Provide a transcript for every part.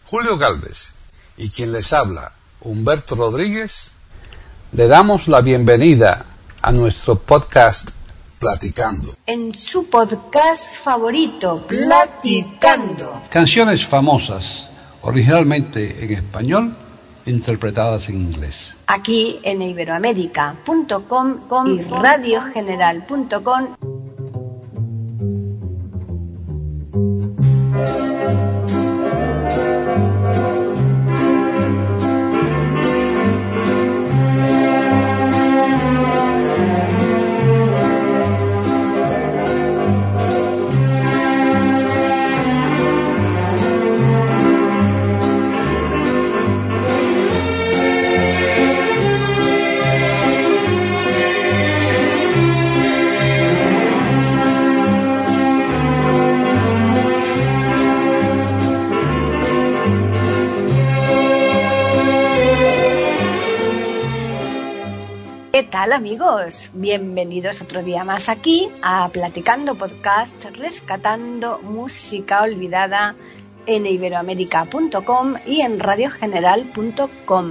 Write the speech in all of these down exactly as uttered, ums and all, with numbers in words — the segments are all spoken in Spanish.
Julio Galvez y quien les habla, Humberto Rodríguez, le damos la bienvenida a nuestro podcast Platicando. En su podcast favorito, Platicando. Canciones famosas, originalmente en español, interpretadas en inglés. Aquí en iberoamérica punto com y radio general punto com. ¿Qué tal, amigos? Bienvenidos otro día más aquí a Platicando Podcast, rescatando música olvidada en iberoamérica punto com y en radio general punto com.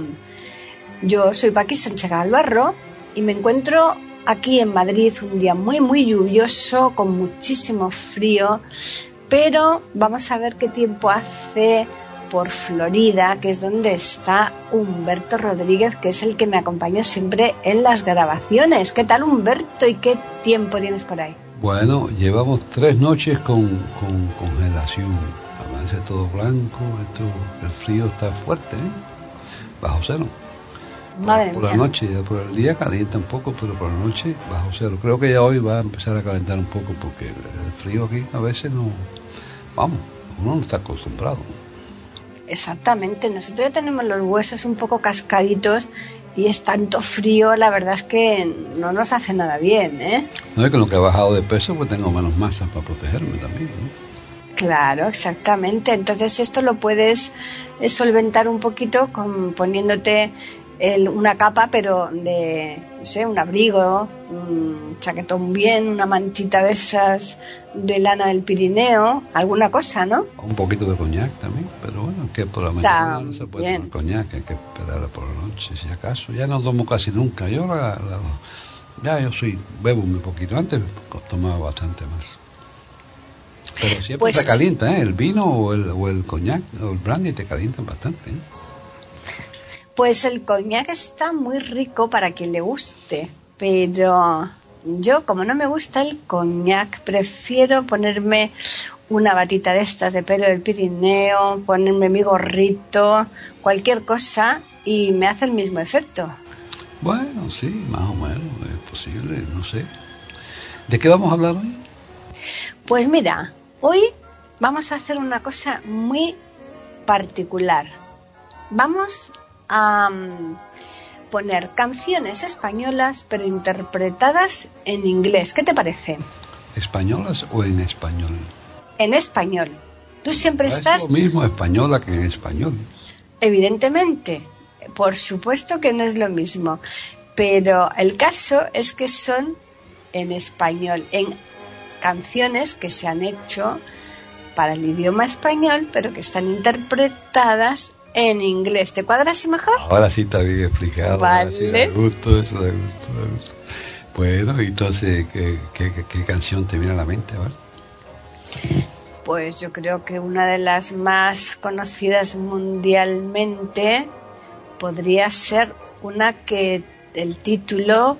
Yo soy Paqui Sánchez Galvarro y me encuentro aquí en Madrid un día muy muy lluvioso, con muchísimo frío, pero vamos a ver qué tiempo hace por Florida, que es donde está Humberto Rodríguez, que es el que me acompaña siempre en las grabaciones. ¿Qué tal, Humberto? ¿Y qué tiempo tienes por ahí? Bueno, llevamos tres noches con, con congelación. Amanece todo blanco, esto, el frío está fuerte, ¿eh? Bajo cero. Madre por mía. la noche, ya por el día calienta un poco, pero por la noche bajo cero. Creo que ya hoy va a empezar a calentar un poco, porque el frío aquí a veces no, vamos, uno no está acostumbrado. Exactamente, nosotros ya tenemos los huesos un poco cascaditos y es tanto frío, la verdad es que no nos hace nada bien, ¿eh? No es que lo que he bajado de peso, pues tengo menos masa para protegerme también, ¿no? Claro, exactamente. Entonces esto lo puedes solventar un poquito con poniéndote el, una capa, pero de, no sé, un abrigo, un chaquetón bien, una mantita de esas de lana del Pirineo, alguna cosa, ¿no? Un poquito de coñac también, pero bueno, que por la mañana no se puede tomar coñac, hay que esperar por la noche, si acaso. Ya no tomo casi nunca, yo la, la, ya yo soy, bebo muy poquito, antes tomaba bastante más. Pero siempre pues, te calienta, ¿eh? El vino o el, o el coñac o el brandy te calientan bastante, ¿eh? Pues el coñac está muy rico para quien le guste, pero yo, como no me gusta el coñac, prefiero ponerme una batita de estas de pelo del Pirineo, ponerme mi gorrito, cualquier cosa, y me hace el mismo efecto. Bueno, sí, más o menos, es posible, no sé. ¿De qué vamos a hablar hoy? Pues mira, hoy vamos a hacer una cosa muy particular. Vamos a um, poner canciones españolas pero interpretadas en inglés. ¿Qué te parece? ¿Españolas o en español? En español. Tú siempre ¿Es estás... lo mismo española que en español? Evidentemente, por supuesto que no es lo mismo, pero el caso es que son en español, en canciones que se han hecho para el idioma español, pero que están interpretadas en inglés. ¿Te cuadra así mejor? Ahora sí está bien explicado. Vale. Sí, me gusta eso, me gusta, me gusta. Bueno, entonces, ¿qué, qué, qué, qué canción te viene a la mente, ¿vale? Pues yo creo que una de las más conocidas mundialmente podría ser una que el título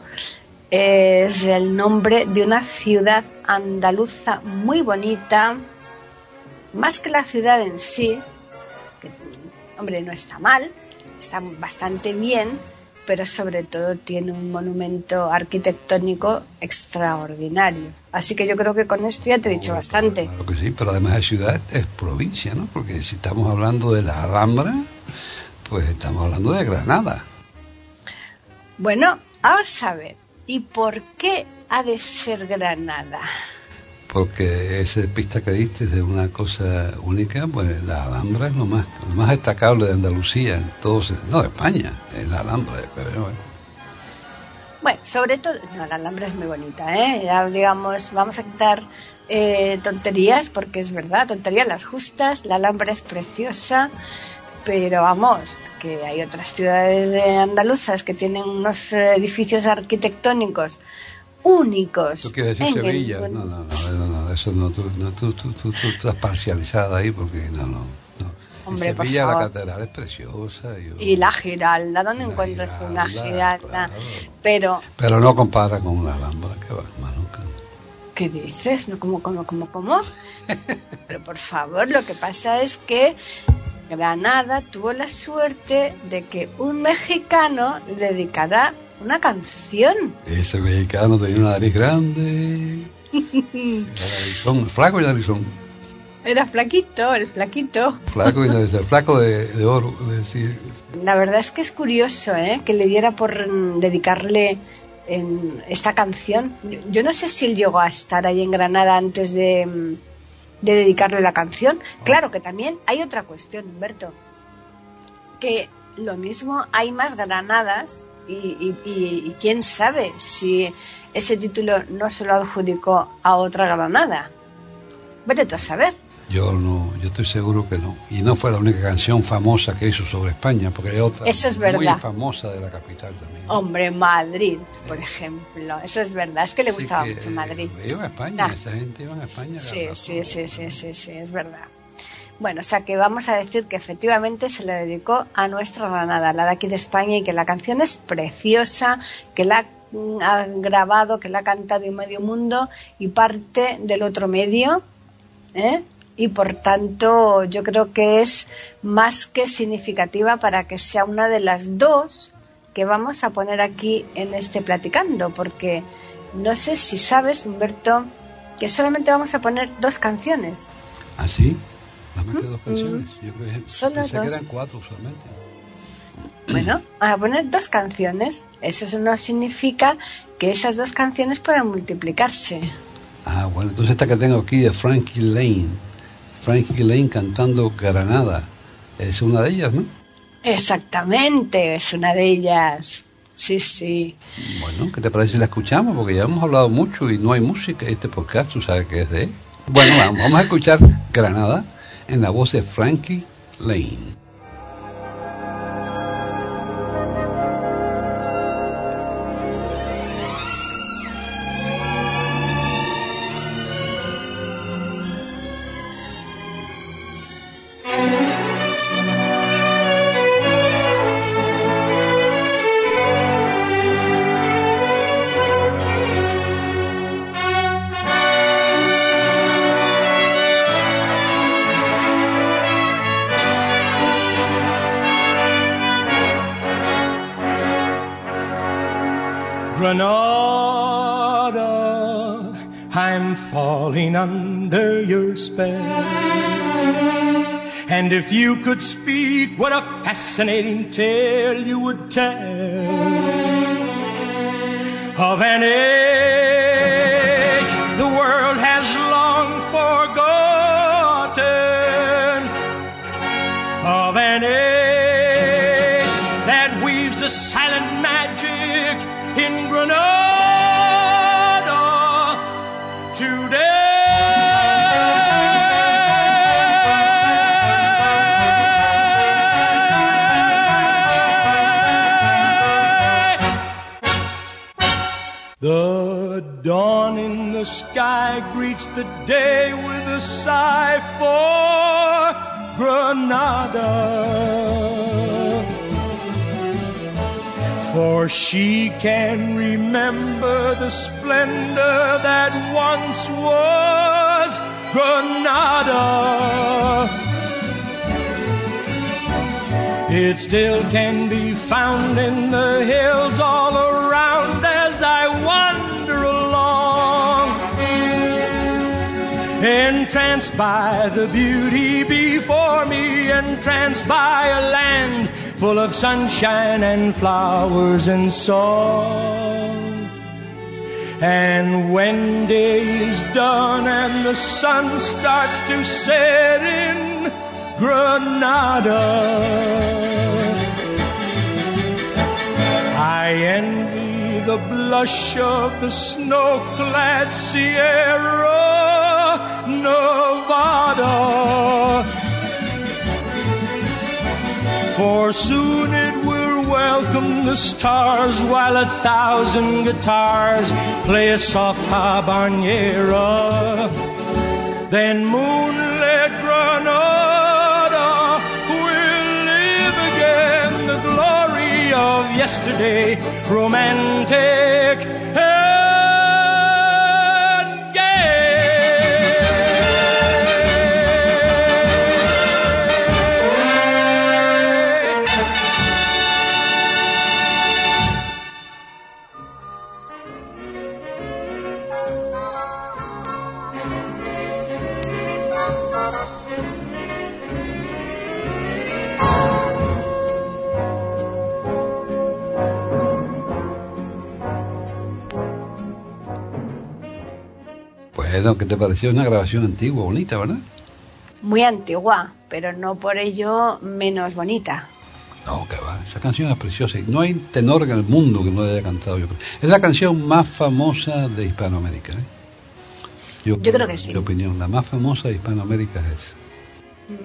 es el nombre de una ciudad andaluza muy bonita, más que la ciudad en sí, que, hombre, no está mal, está bastante bien, pero sobre todo tiene un monumento arquitectónico extraordinario. Así que yo creo que con esto ya te he dicho bastante. Claro que sí, pero además de ciudad es provincia, ¿no? Porque si estamos hablando de la Alhambra, pues estamos hablando de Granada. Bueno, vamos a ver, ¿y por qué ha de ser Granada? Porque esa pista que diste de una cosa única, pues la Alhambra es lo más, lo más destacable de Andalucía, en todos, no, de España, es la Alhambra, pero bueno. Bueno, sobre todo, no, la Alhambra es muy bonita, ¿eh? Ya, digamos, vamos a quitar eh, tonterías, porque es verdad, tonterías las justas, la Alhambra es preciosa, pero vamos, que hay otras ciudades de andaluzas que tienen unos edificios arquitectónicos únicos. ¿Tú quieres decir Sevilla? El... No, no, no, no, no, eso no, tú, no tú, tú, tú, tú estás parcializada ahí porque no, no. no. Hombre, en Sevilla la catedral es preciosa. Yo... Y la Giralda, ¿dónde la encuentras tú una Giralda? Claro. Pero pero no compara con una Alhambra, que va, más nunca. ¿Qué dices? ¿No? ¿Cómo, cómo, cómo, cómo? Pero por favor, lo que pasa es que Granada tuvo la suerte de que un mexicano dedicara una canción. Ese mexicano tenía una nariz grande. Narizón, flaco y narizón. Era flaquito, el flaquito. Flaco y narizón, flaco de, de oro. De decir. La verdad es que es curioso, ¿eh? Que le diera por dedicarle en esta canción. Yo no sé si él llegó a estar ahí en Granada antes de, de dedicarle la canción. Oh. Claro que también hay otra cuestión, Humberto. Que lo mismo hay más Granadas. Y, y, y, y quién sabe si ese título no se lo adjudicó a otra Granada. Vete tú a saber. Yo no, yo estoy seguro que no. Y no fue la única canción famosa que hizo sobre España, porque hay otra Eso es verdad. muy famosa de la capital también. Hombre, Madrid, por ejemplo. Eso es verdad, es que le gustaba sí, que, mucho Madrid. Iba a España, ah. esa gente iba a España. Sí, sí, sí, sí, sí, sí, es verdad. Bueno, o sea que vamos a decir que efectivamente se le dedicó a nuestra Granada, la de aquí de España, y que la canción es preciosa, que la ha grabado, que la ha cantado en medio mundo y parte del otro medio, ¿eh? Y por tanto yo creo que es más que significativa para que sea una de las dos que vamos a poner aquí en este Platicando, porque no sé si sabes, Humberto, que solamente vamos a poner dos canciones. ¿Ah, sí? Dame que dos canciones. Yo creo que Solo pensé dos. que eran cuatro solamente. Bueno, a poner dos canciones. Eso no significa que esas dos canciones puedan multiplicarse. Ah, bueno, entonces esta que tengo aquí de Frankie Lane. Frankie Lane cantando Granada. Es una de ellas, ¿no? Exactamente, es una de ellas. Sí, sí. Bueno, ¿qué te parece si la escuchamos? Porque ya hemos hablado mucho y no hay música. Este podcast, tú sabes que es de él. Bueno, vamos, vamos a escuchar Granada en la voz de Frankie Lane. Granada, I'm falling under your spell. And if you could speak, what a fascinating tale you would tell of an age the world has long forgotten, of an age that weaves a silent magic in Granada today. The dawn in the sky greets the day with a sigh for Granada. For she can remember the splendor that once was Granada. It still can be found in the hills all around as I wander along, entranced by the beauty before me, entranced by a land full of sunshine and flowers and song. And when day is done and the sun starts to set in Granada, I envy the blush of the snow-clad Sierra Nevada. For soon it will welcome the stars while a thousand guitars play a soft habanera. Then moonlit Granada will live again the glory of yesterday, romantic and gay. Bueno, ¿qué te pareció? Una grabación antigua, bonita, ¿verdad? Muy antigua, pero no por ello menos bonita. No, que va, esa canción es preciosa y no hay tenor en el mundo que no la haya cantado, yo creo. Es la canción más famosa de Hispanoamérica, ¿eh? Yo, yo creo que sí. Mi opinión, la más famosa de Hispanoamérica es esa.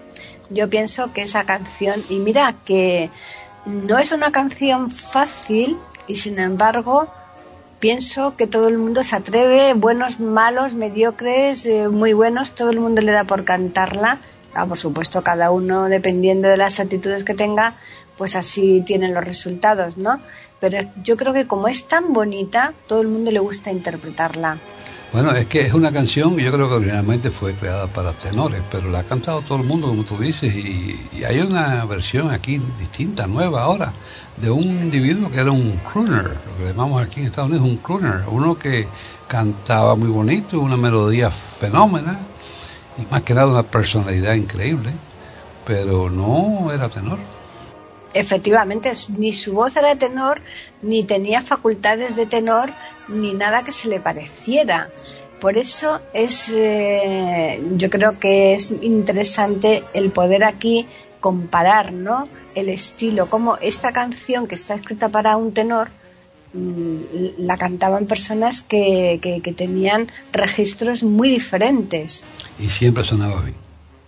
Yo pienso que esa canción, y mira que no es una canción fácil, y sin embargo pienso que todo el mundo se atreve, buenos, malos, mediocres, eh, muy buenos, todo el mundo le da por cantarla. Ah, por supuesto, cada uno, dependiendo de las actitudes que tenga, pues así tienen los resultados, ¿no? Pero yo creo que como es tan bonita, todo el mundo le gusta interpretarla. Bueno, es que es una canción, yo creo que originalmente fue creada para tenores, pero la ha cantado todo el mundo, como tú dices, y, y hay una versión aquí distinta, nueva ahora, de un individuo que era un crooner, lo que llamamos aquí en Estados Unidos un crooner, uno que cantaba muy bonito, una melodía fenómena, y más que nada una personalidad increíble, pero no era tenor. Efectivamente, ni su voz era tenor, ni tenía facultades de tenor, ni nada que se le pareciera. Por eso es, eh, yo creo que es interesante el poder aquí comparar, ¿no?, el estilo, como esta canción que está escrita para un tenor mmm, la cantaban personas que, que, que tenían registros muy diferentes. Y siempre sonaba bien.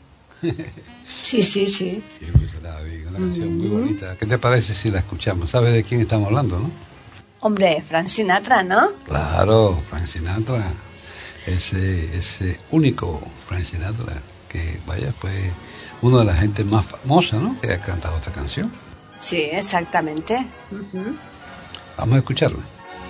Sí, sí, sí. Siempre sonaba bien, una canción mm-hmm. muy bonita. ¿Qué te parece si la escuchamos? ¿Sabes de quién estamos hablando, no? Hombre, Frank Sinatra, ¿no? Claro, Frank Sinatra. Ese, ese único Frank Sinatra, que vaya, pues uno de la gente más famosa, ¿no?, que ha cantado esta canción. Sí, exactamente. Uh-huh. Vamos a escucharla.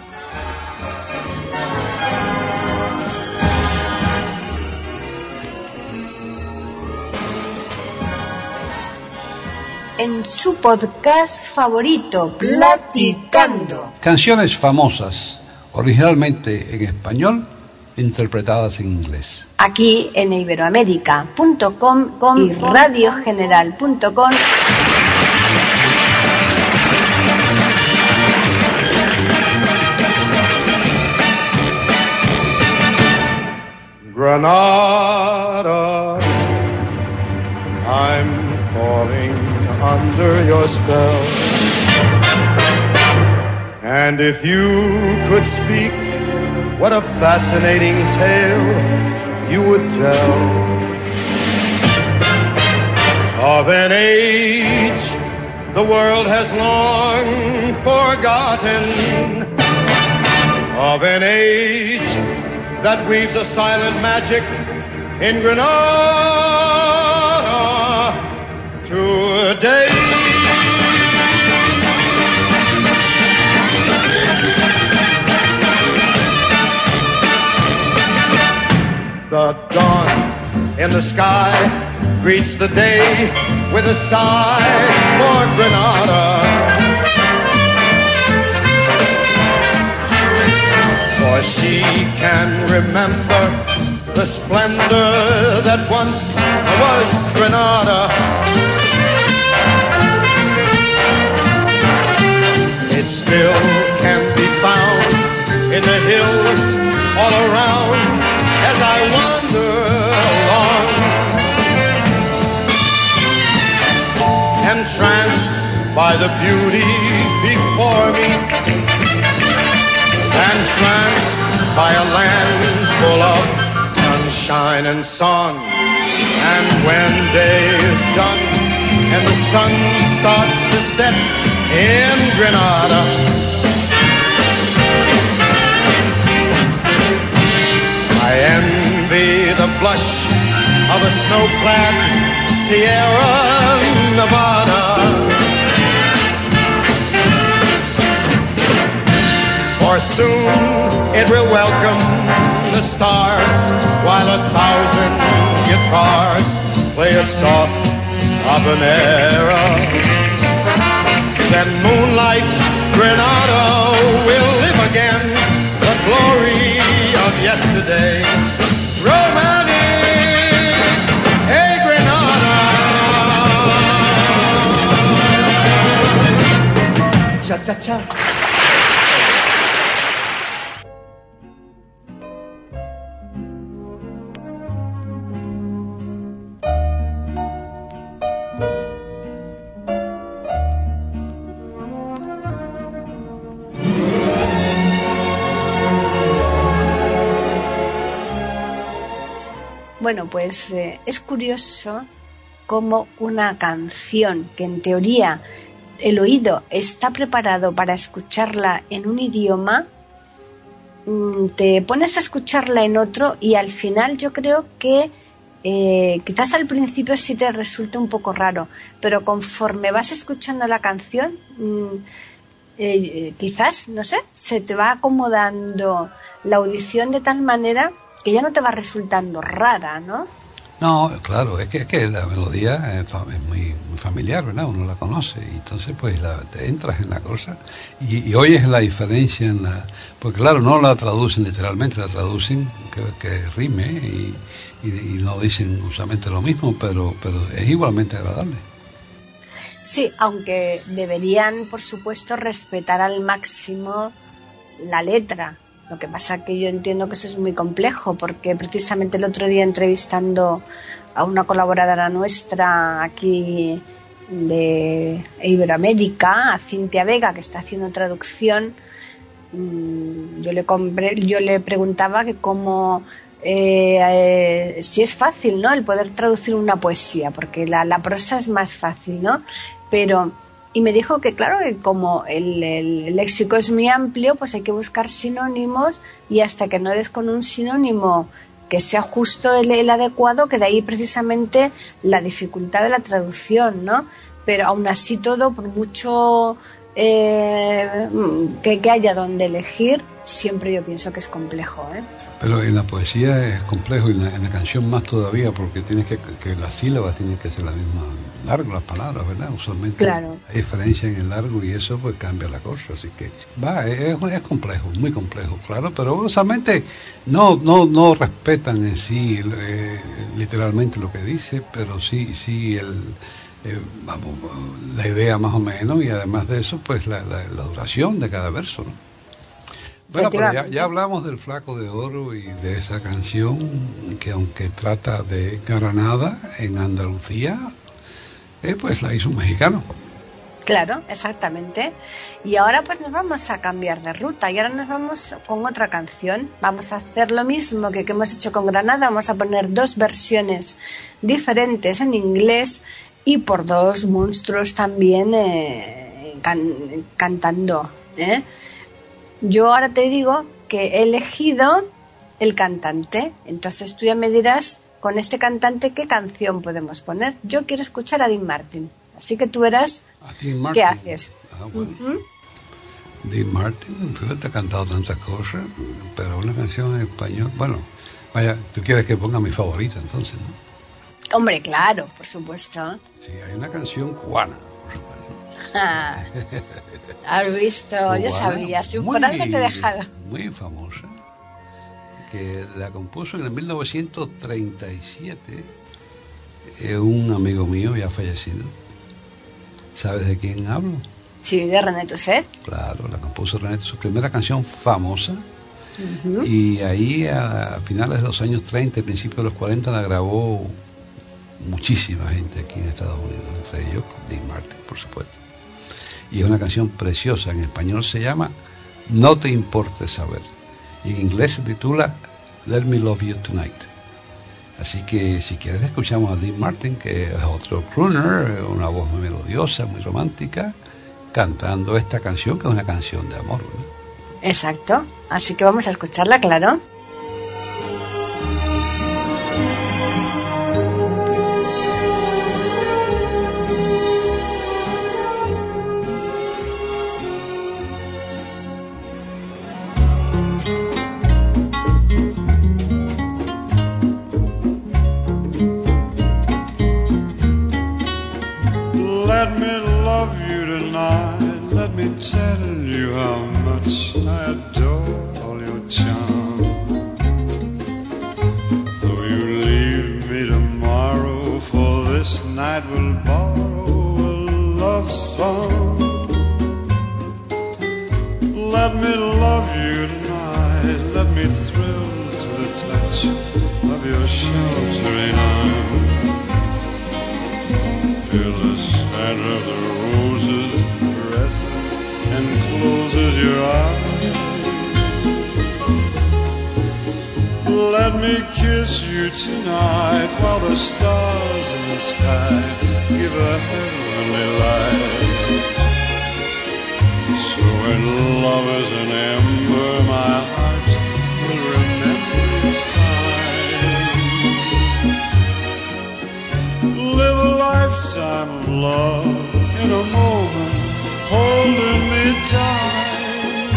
En su podcast favorito, Platicando. Canciones famosas, originalmente en español, interpretadas en inglés. Aquí en iberoamérica punto com y radio general punto com. Granada, I'm falling under your spell, and if you could speak, what a fascinating tale you would tell of an age the world has long forgotten, of an age that weaves a silent magic in Granada today. The dawn in the sky greets the day with a sigh for Granada. For she can remember the splendor that once was Granada. It still can be found in the hills all around as I wander along, entranced by the beauty before me. entranced by a land full of sunshine and song. And when day is done and the sun starts to set in Grenada, I envy the blush of the snow-clad Sierra Nevada. For soon it will welcome the stars, while a thousand guitars play a soft habanera. Then moonlight Grenada will live again, the glory of yesterday. Romantic, hey Grenada. Cha-cha-cha. Bueno, pues eh, es curioso cómo una canción que en teoría el oído está preparado para escucharla en un idioma, mmm, te pones a escucharla en otro y al final yo creo que eh, quizás al principio sí te resulta un poco raro, pero conforme vas escuchando la canción, mmm, eh, quizás, no sé, se te va acomodando la audición de tal manera que ya no te va resultando rara, ¿no? No, claro, es que, es que la melodía es, es muy, muy familiar, ¿verdad? Uno la conoce y entonces pues la, te entras en la cosa y, y oyes la diferencia en la... Porque claro, no la traducen literalmente, la traducen que, que rime y, y, y no dicen usualmente lo mismo, pero, pero es igualmente agradable. Sí, aunque deberían, por supuesto, respetar al máximo la letra. Lo que pasa que yo entiendo que eso es muy complejo, porque precisamente el otro día entrevistando a una colaboradora nuestra aquí de Iberoamérica, a Cintia Vega, que está haciendo traducción, yo le, compré, yo le preguntaba que cómo, eh, eh, si es fácil, ¿no?, el poder traducir una poesía, porque la, la prosa es más fácil, ¿no? Pero... Y me dijo que claro, que como el, el léxico es muy amplio, pues hay que buscar sinónimos y hasta que no des con un sinónimo que sea justo el, el adecuado, que de ahí precisamente la dificultad de la traducción, ¿no? Pero aún así todo, por mucho eh, que, que haya donde elegir, siempre yo pienso que es complejo, ¿eh? Pero en la poesía es complejo y en la, en la canción más todavía, porque tienes que, que las sílabas tienen que ser la misma largo, las palabras, ¿verdad? Usualmente claro. Hay diferencia en el largo y eso pues cambia la cosa, así que va, es, es complejo, muy complejo, claro, pero usualmente no no no respetan en sí eh, literalmente lo que dice, pero sí sí el eh, vamos, la idea más o menos, y además de eso pues la, la, la duración de cada verso, ¿no? Bueno, pero ya, ya hablamos del Flaco de Oro y de esa canción que, aunque trata de Granada en Andalucía, eh, pues la hizo un mexicano. Claro, exactamente. Y ahora pues nos vamos a cambiar de ruta y ahora nos vamos con otra canción. Vamos a hacer lo mismo que, que hemos hecho con Granada. Vamos a poner dos versiones diferentes en inglés y por dos monstruos también eh, can, cantando, ¿eh? Yo ahora te digo que he elegido el cantante, entonces tú ya me dirás con este cantante qué canción podemos poner. Yo quiero escuchar a Dean Martin, así que tú verás qué haces. Ah, bueno. uh-huh. Dean Martin, te ha cantado tantas cosas, pero una canción en español, bueno, vaya, tú quieres que ponga mi favorita entonces, ¿no? Hombre, claro, por supuesto. Sí, hay una canción cubana, por supuesto. Ah, has visto, cubana, yo sabía, si por algo te he dejado. Muy famosa, que la compuso en el mil novecientos treinta y siete eh, un amigo mío ya fallecido. ¿Sabes de quién hablo? Sí, de René Tusset. Claro, la compuso René, su primera canción famosa. Uh-huh. Y ahí a, a finales de los años treinta, principios de los cuarenta la grabó muchísima gente aquí en Estados Unidos, entre ellos Dean Martin, por supuesto. Y es una canción preciosa, en español se llama No te importe saber. Y en inglés se titula Let Me Love You Tonight. Así que si quieres escuchamos a Dean Martin, que es otro crooner, una voz muy melodiosa, muy romántica, cantando esta canción, que es una canción de amor, ¿no? Exacto, así que vamos a escucharla, claro. Tell you how much I adore all your charm. Though you leave me tomorrow, for this night will borrow a love song. Let me love you tonight, let me thrill to the touch of your sheltering arm. Feel the scent of the roses, caresses, and closes your eyes. Let me kiss you tonight while the stars in the sky give a heavenly light. So when love is an ember, my heart will remember your sigh. Live a lifetime of love in a moment, holding me tight.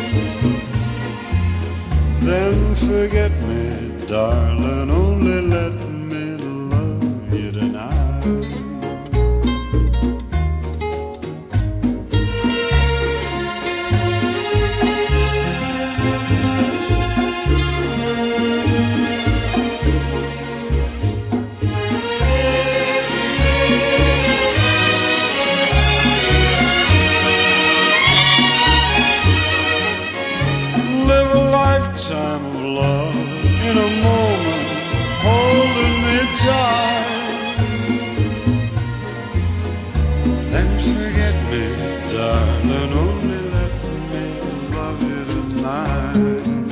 Then forget me, darling, only let me love you tonight. Time of love in a moment, holding me tight. Then forget me, darling, only let me love you tonight.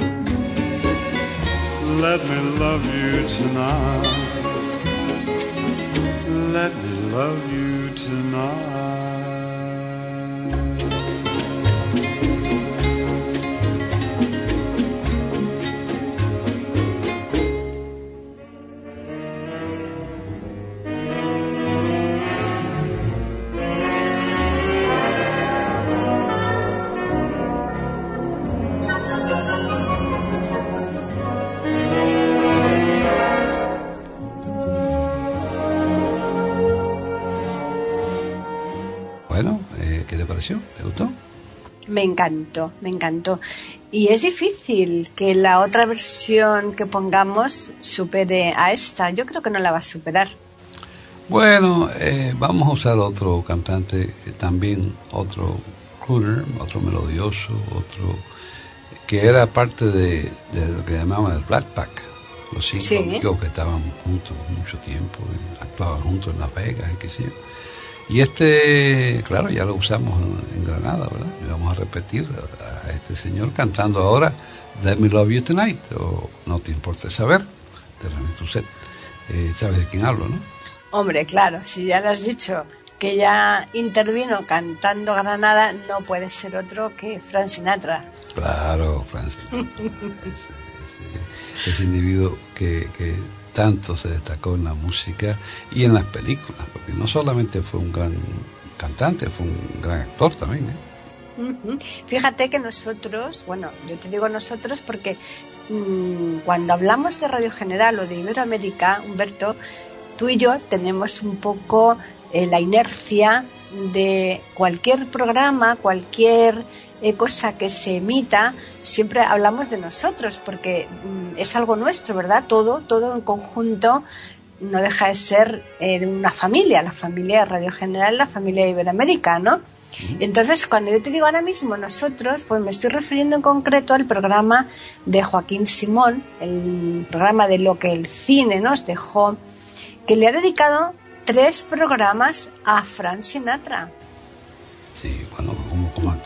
Let me love you tonight. Let me love you tonight. ¿Te gustó? Me encantó, me encantó. Y es difícil que la otra versión que pongamos supere a esta. Yo creo que no la va a superar. Bueno, eh, vamos a usar otro cantante, eh, también otro crooner, otro melodioso, otro que era parte de, de lo que llamaban el Black Pack. Los cinco sí. amigos que estaban juntos mucho tiempo, actuaban juntos en Las Vegas y qué sé yo. Y este, claro, ya lo usamos en Granada, ¿verdad? Y vamos a repetir a, a este señor cantando ahora Let Me Love You Tonight, o No Te Importe Saber, de René Toussaint. Eh, ¿Sabes de quién hablo, no? Hombre, claro, si ya le has dicho que ya intervino cantando Granada, no puede ser otro que Frank Sinatra. Claro, Frank Sinatra. ese, ese, ese individuo que... que tanto se destacó en la música y en las películas, porque no solamente fue un gran cantante, fue un gran actor también, ¿eh? Uh-huh. Fíjate que nosotros, bueno, yo te digo nosotros porque mmm, cuando hablamos de Radio General o de Iberoamérica, Humberto, tú y yo tenemos un poco eh, la inercia de cualquier programa, cualquier eh, cosa que se emita, siempre hablamos de nosotros, porque mm, es algo nuestro, ¿verdad? Todo, todo en conjunto no deja de ser eh, una familia, la familia de Radio General, la familia de Iberoamérica, ¿no? Entonces, cuando yo te digo ahora mismo nosotros, pues me estoy refiriendo en concreto al programa de Joaquín Simón, el programa de lo que el cine nos dejó, que le ha dedicado tres programas a Frank Sinatra. Sí, bueno, como, como actor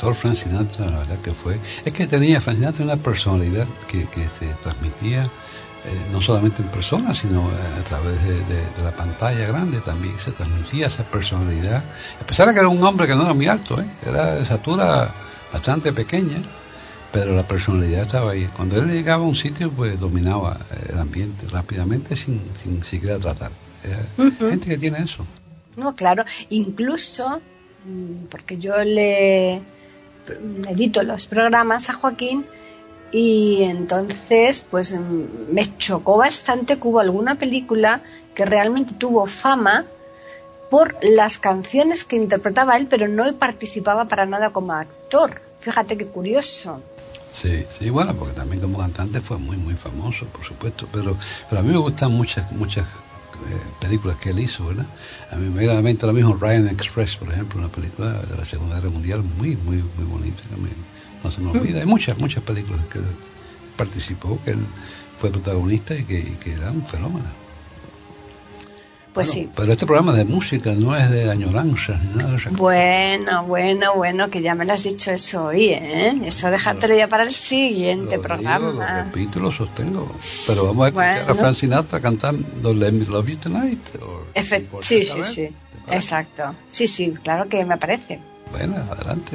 actor Frank Sinatra, la verdad que fue, es que tenía Frank Sinatra una personalidad que, que se transmitía eh, no solamente en persona, sino a través de, de, de la pantalla grande también se transmitía esa personalidad, a pesar de que era un hombre que no era muy alto, ¿eh? Era de estatura bastante pequeña, pero la personalidad estaba ahí. Cuando él llegaba a un sitio, pues dominaba el ambiente rápidamente sin, sin siquiera tratar. Hay uh-huh. gente que tiene eso. No, claro, incluso porque yo le edito los programas a Joaquín y entonces pues me chocó bastante que hubo alguna película que realmente tuvo fama por las canciones que interpretaba él, pero no participaba para nada como actor. Fíjate qué curioso. Sí, sí, bueno, porque también como cantante fue muy, muy famoso, por supuesto, pero, pero a mí me gustan muchas, muchas eh, películas que él hizo, ¿verdad? A mí me viene a la mente lo mismo Ryan Express, por ejemplo, una película de la Segunda Guerra Mundial muy, muy, muy bonita, que me, no se me olvida. Hay muchas, muchas películas que él participó, que él fue protagonista y que, y que era un fenómeno. Pues bueno, sí. Pero este programa de música no es de añoranzas ni nada de eso. Bueno, bueno, bueno, que ya me lo has dicho eso hoy, ¿eh? Eso dejártelo ya para el siguiente lo programa. Digo, lo repito, lo sostengo. Pero vamos a escuchar bueno. a Frank Sinatra cantar Don't Let Me Love You Tonight. Efe- sí, sí, sí. Exacto. Sí, sí, claro que me parece. Bueno, adelante.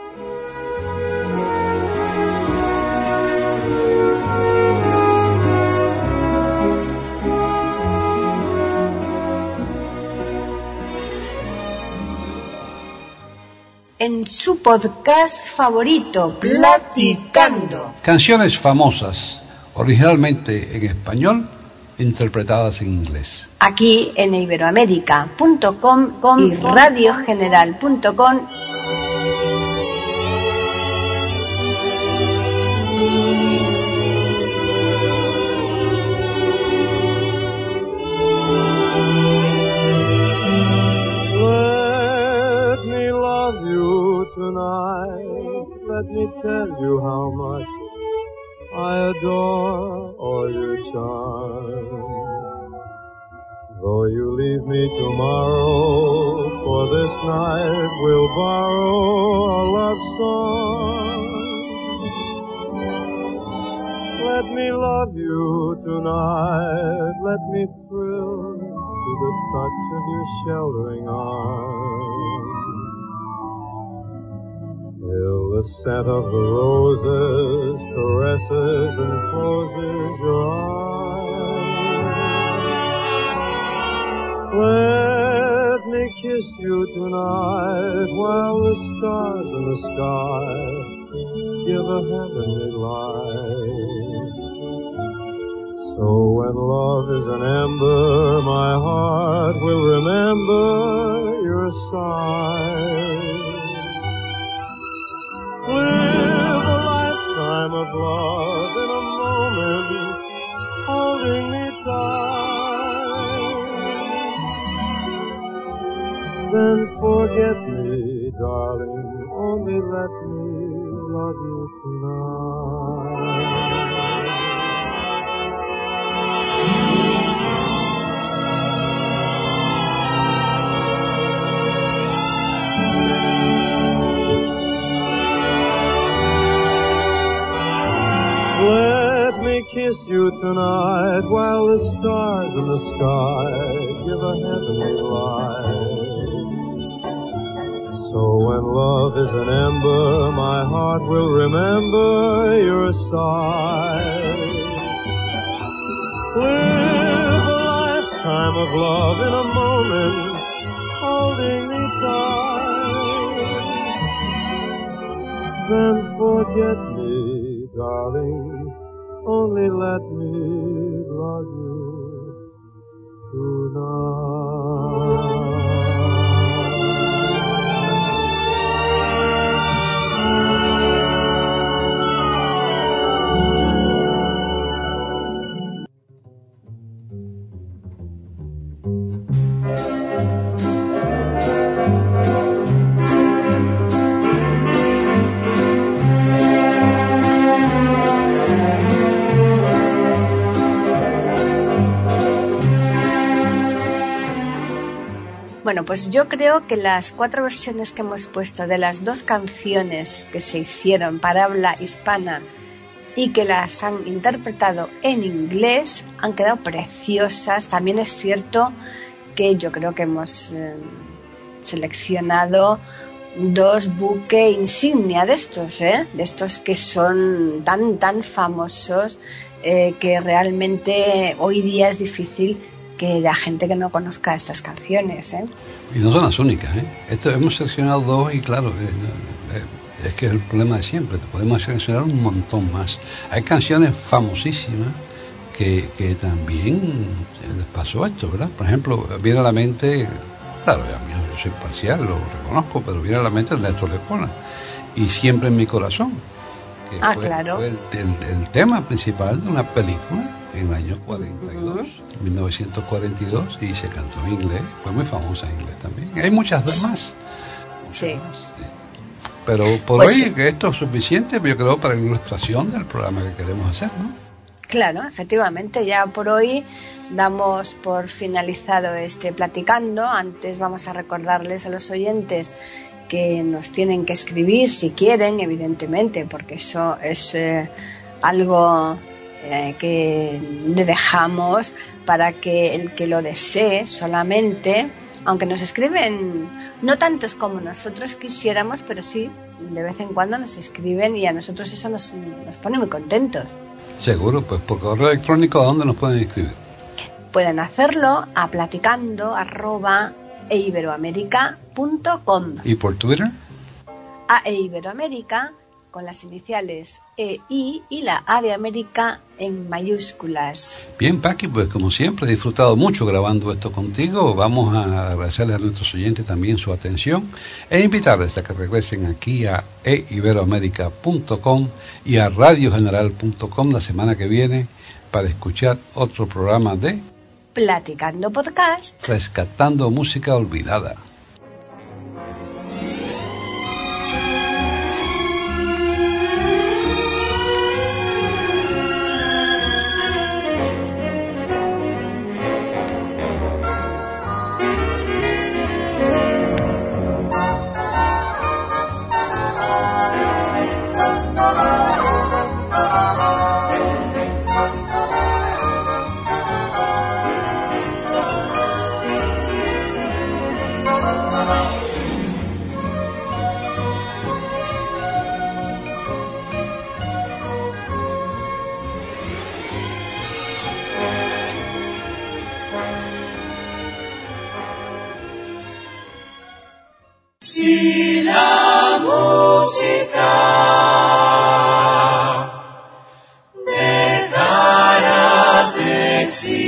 En su podcast favorito, Platicando. Canciones famosas, originalmente en español, interpretadas en inglés. Aquí en iberoamérica punto com y radio general punto com. Let me tell you how much I adore all your charms. Though you leave me tomorrow, for this night we'll borrow a love song. Let me love you tonight, let me thrill to the touch of your sheltering arms. Till the scent of the roses caresses and closes your eyes. Let me kiss you tonight while the stars in the sky give a heavenly light. So when love is an ember, my heart will remember your sigh. Live a lifetime of love in a moment, holding me tight. Then forget me, darling, only let me love you tonight. Let me kiss you tonight while the stars in the sky give a heavenly light. So when love is an ember, my heart will remember your sigh. Live a lifetime of love in a moment, holding me tight. Then forget me, darling, only let me love you tonight. Bueno, pues yo creo que las cuatro versiones que hemos puesto de las dos canciones que se hicieron para habla hispana y que las han interpretado en inglés han quedado preciosas. También es cierto que yo creo que hemos eh, seleccionado dos buques insignia de estos, ¿eh? de estos que son tan, tan famosos eh, que realmente hoy día es difícil que la gente que no conozca estas canciones, ¿eh? Y no son las únicas, ¿eh? Esto, hemos seleccionado dos y claro, eh, eh, es que es el problema de siempre, podemos seleccionar un montón más. Hay canciones famosísimas que, que también les pasó esto, ¿verdad? Por ejemplo, viene a la mente, claro, yo soy parcial, lo reconozco, pero viene a la mente el Néstor Lepona y Siempre en mi corazón. Que ah, fue, claro. Fue el, el, el tema principal de una película en el año cuarenta y dos, uh-huh. mil novecientos cuarenta y dos, y se cantó en inglés, fue muy famosa en inglés también. Hay muchas más. Muchas sí. más, sí. Pero por pues hoy sí. que esto es suficiente, yo creo, para la ilustración del programa que queremos hacer, ¿no? Claro, efectivamente, ya por hoy damos por finalizado este Platicando. Antes vamos a recordarles a los oyentes que nos tienen que escribir si quieren, evidentemente, porque eso es eh, algo eh, que le dejamos para que el que lo desee solamente, aunque nos escriben no tantos como nosotros quisiéramos, pero sí, de vez en cuando nos escriben y a nosotros eso nos, nos pone muy contentos. Seguro, pues por correo electrónico, ¿a dónde nos pueden escribir? Pueden hacerlo a platicando arroba eiberoamerica punto com. ¿Y por Twitter? A Eiberoamerica con las iniciales E I y la A de América en mayúsculas. Bien, Paqui, pues como siempre he disfrutado mucho grabando esto contigo. Vamos a agradecerles a nuestros oyentes también su atención e invitarles a que regresen aquí a e iberoamerica punto com y a radio general punto com la semana que viene para escuchar otro programa de Platicando Podcast, rescatando música olvidada. Si la música dejara de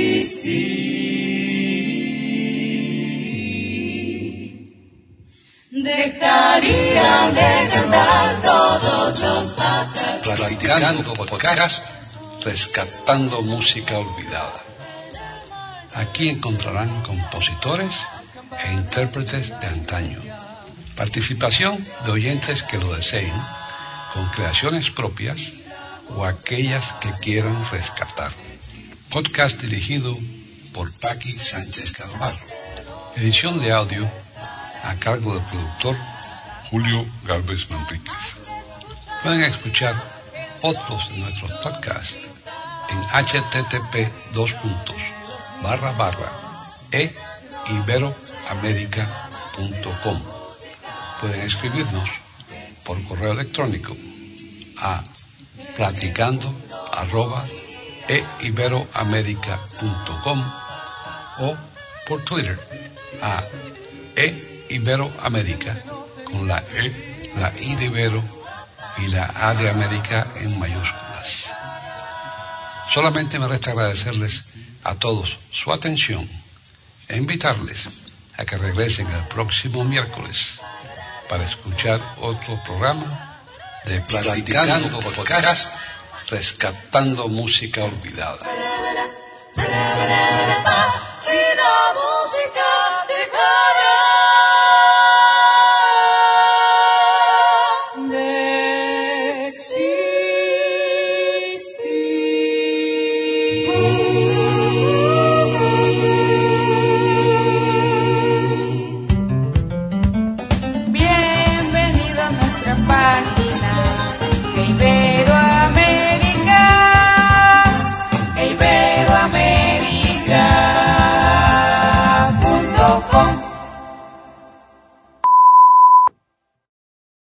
existir, dejarían de cantar todos los pájaros. Platicando Podcast, rescatando música olvidada. Aquí encontrarán compositores e intérpretes de antaño. Participación de oyentes que lo deseen, con creaciones propias o aquellas que quieran rescatar. Podcast dirigido por Paqui Sánchez Carvalho. Edición de audio a cargo del productor Julio Galvez Manríquez. Pueden escuchar otros de nuestros podcasts en http dos puntos barra barra e iberoamerica punto com. Pueden escribirnos por correo electrónico a platicando arroba e iberoamerica punto com o por Twitter a e iberoamerica con la E, la I de Ibero y la A de América en mayúsculas. Solamente me resta agradecerles a todos su atención e invitarles a que regresen el próximo miércoles para escuchar otro programa de Platicando Podcast, rescatando música olvidada.